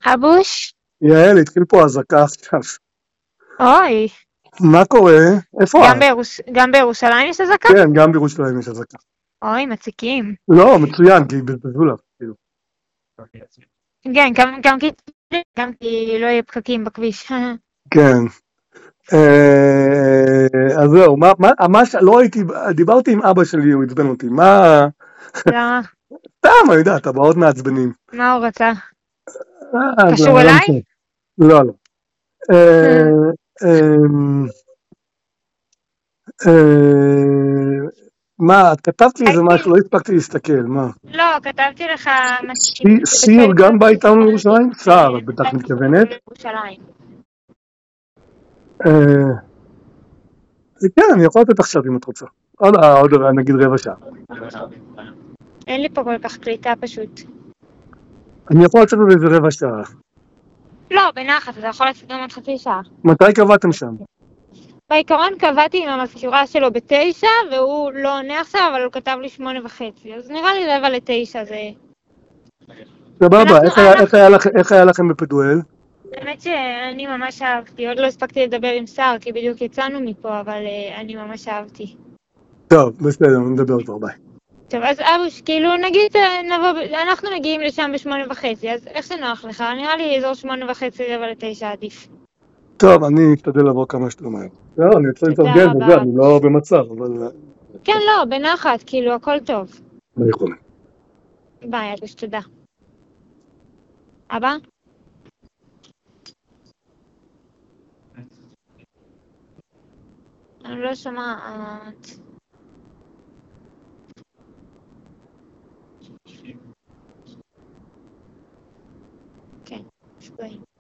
אבוש? יעל, התחיל פה אזעקה עכשיו. אוי, מה קורה? איפה את? גם בירושלים יש אזעקה? כן, גם בירושלים יש אזעקה. אוי, מציקים. לא, מצוין, כי בזבזו לה, כאילו. כן, גם כי לא יהיה פקקים בכביש. כן. אז זהו, לא הייתי, דיברתי עם אבא שלי, הוא עצבן אותי. מה? למה? סתם, אני יודע, טבעות מעצבנים. מה הוא רצה? זה קשור לא אליי? משנה. לא, לא. אה, אה, מה, את כתבת לי איזה משהו, לא הספקתי להסתכל, מה? לא, כתבתי לך מסכים סיר גם בא איתנו לירושלים? סער, את בטח מתכוונת. לירושלים. כן, אני יכול לתת עכשיו אם את רוצה. עוד נגיד רבע שעה. אין לי פה כל כך קליטה פשוט. אני יכול לתת עוד איזה רבע שעה. לא, בנחת, אתה יכול לעשות גם עוד חצי שעה. מתי קבעתם שם? בעיקרון קבעתי עם המזכירה שלו ב9, והוא לא עונה עכשיו, אבל הוא כתב לי 8:30, אז נראה לי 8:45 זה... סבבה, איך היה לכם בפדואל? האמת שאני ממש אהבתי, עוד לא הספקתי לדבר עם שר, כי בדיוק יצאנו מפה, אבל אני ממש אהבתי. טוב, בסדר, נדבר כבר, ביי. טוב, אז אבוש, כאילו נגיד, אנחנו מגיעים לשם ב8:30, אז איך שנוח לך? נראה לי אזור 8:30, 8:45 עדיף. טוב, אני אשתדל לבוא כמה שיותר מהר. לא, אני רוצה תודה להתארגן רבה. וזה, אני לא במצב, אבל... כן, לא, בנחת, כאילו, הכל טוב. לא יכולים. ביי, אבוש, תודה. אבא? אני לא שומעת. כן, שגויים.